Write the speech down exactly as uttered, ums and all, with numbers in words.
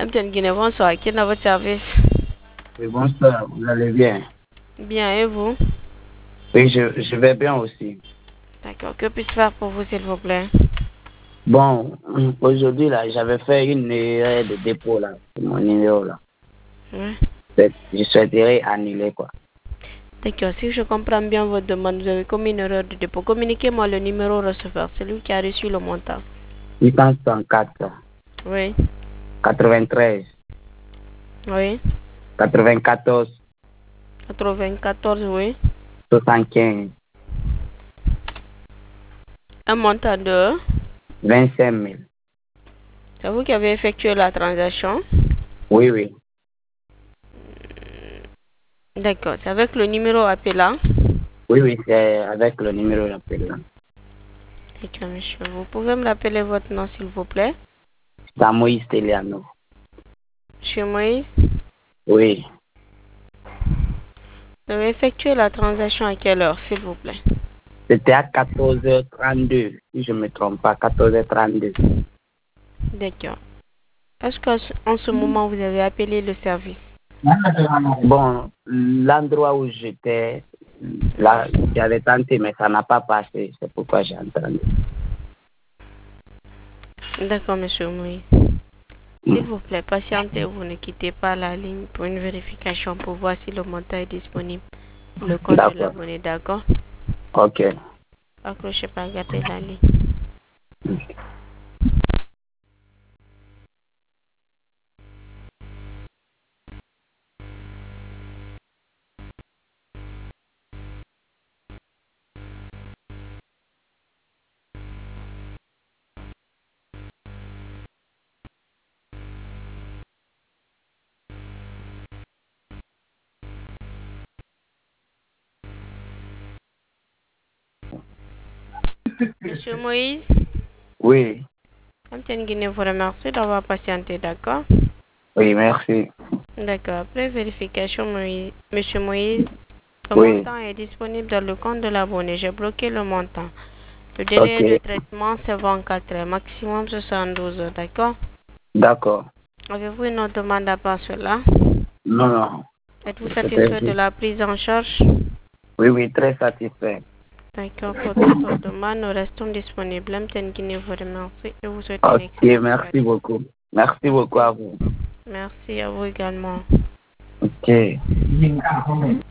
Amtian Guinée, bonsoir. Qui est dans votre service? Oui, bonsoir, vous allez bien? Bien, et vous? Oui, je, je vais bien aussi. D'accord. Que puis-je faire pour vous, s'il vous plaît? Bon, aujourd'hui, là, j'avais fait une erreur de dépôt, là, sur mon numéro, là. Oui. Je souhaiterais annuler, quoi. D'accord. Si je comprends bien votre demande, vous avez commis une erreur de dépôt. Communiquez-moi le numéro receveur, celui qui a reçu le montant. huit cent soixante-quatre, Oui. quatre-vingt-treize, Oui. quatre-vingt-quatorze, quatre-vingt-quatorze, oui. soixante-quinze, Un montant de... vingt-cinq mille. C'est vous qui avez effectué la transaction? Oui, oui. D'accord. C'est avec le numéro appelant? Oui, oui, c'est avec le numéro d'appel, là. D'accord, monsieur. Vous pouvez me rappeler votre nom, s'il vous plaît? Samoïs Teliano. Monsieur Moïse? Oui. Vous avez effectué la transaction à quelle heure, s'il vous plaît? C'était à quatorze heures trente-deux, si je ne me trompe pas, quatorze heures trente-deux. D'accord. Est-ce qu'en ce moment, vous avez appelé le service? Bon, l'endroit où j'étais, là, j'avais tenté, mais ça n'a pas passé. C'est pourquoi j'ai entendu. D'accord, monsieur Moïse. Mm. S'il vous plaît, patientez, vous ne quittez pas la ligne pour une vérification pour voir si le montant est disponible pour le compte de D'accord. l'abonné, d'accord? Ok. Accrochez pas, gardez la ligne. Monsieur Moïse, Oui. Amtian Guinée vous remercie d'avoir patienté, d'accord? Oui, merci. D'accord. Après vérification, Moïse, monsieur Moïse, le Oui. montant est disponible dans le compte de l'abonné. J'ai bloqué le montant. Le Ok. délai de traitement, c'est vingt-quatre heures, maximum soixante-douze heures, d'accord? D'accord. Avez-vous une autre demande à part cela? Non, non. Êtes-vous C'était satisfait de juste. la prise en charge? Oui, oui, très satisfait. D'accord, pour d'autres demandes, nous restons disponibles. Amtian Guinée vous remercie et vous souhaite une Ok, excellente merci soirée. beaucoup. Merci beaucoup à vous. Merci à vous également. Ok.